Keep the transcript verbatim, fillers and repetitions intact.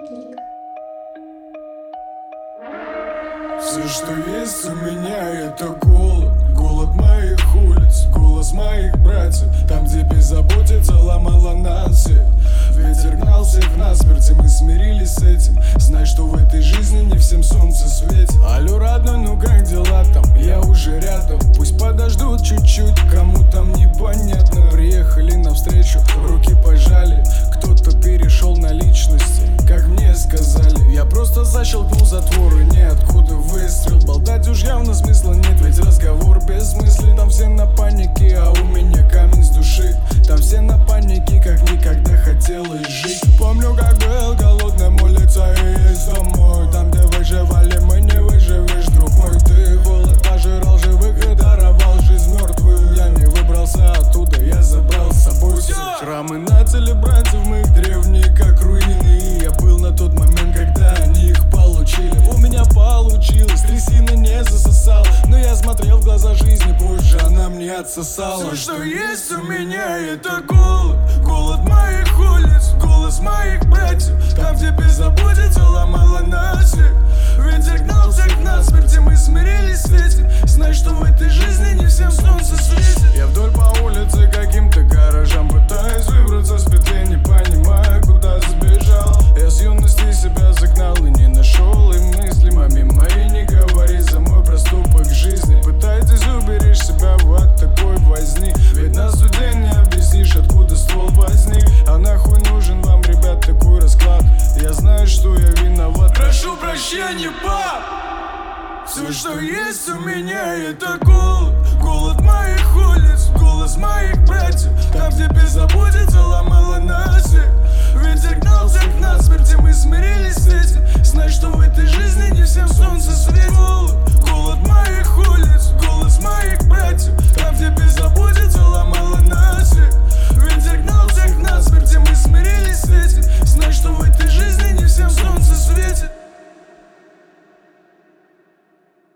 Ник. Все, что есть у меня, это голод. Голод моих улиц, голос моих братьев. Там, где беззаботица ломала нации. Ветер гнал всех насмерть, и мы смирились с этим. Знай, что в этой жизни не всем солнце светит. Алло, родной, ну как дела там? Я уже рядом. Пусть подождут чуть-чуть, кому там непонятно. Приехали навстречу, руки пожали. Кто-то перешел на личности, как мне сказали. Я просто защелкнул затвор, и ниоткуда выстрел. Болтать уж явно смысла нет, ведь разговор бессмыслен. Там все на панике, а у меня камень с души. Там все на панике, как никогда хотелось жить. Помню, как был голодным, улица и есть домой. Там, где выживали, мы не выживешь, друг мой. Ты голод пожирал живых и даровал жизнь мертвым. Я не выбрался оттуда, я забрал с собой все. Шрамы на теле братьев моих древние, как руины. Я был на тот момент, когда они их получили. У меня получилось, трясина не засосал. Но я смотрел в глаза жизни, позже она мне отсосала. Все, что есть у меня, это голод. Голод моих улиц, голос моих братьев. Там, где беззаботица ломала нас всех. Ветер гнал всех насмерть, и мы смирились с этим. Знай, что в этой жизни не всем солнце светит. Я вдоль по улице каким-то гаражам пытаюсь выбраться с петли, не понимая, куда сбежал. Я с юности себя загнал и не нашел и мысли. Маме моей, не говори за мой проступок жизни. Пытайтесь уберечь себя от такой возни. Ведь на суде не объяснишь, откуда ствол возник. А нахуй нужен вам, ребят, такой расклад? Я знаю, что я виноват. Прошу прощения, пап. Все, что есть у меня, это голод.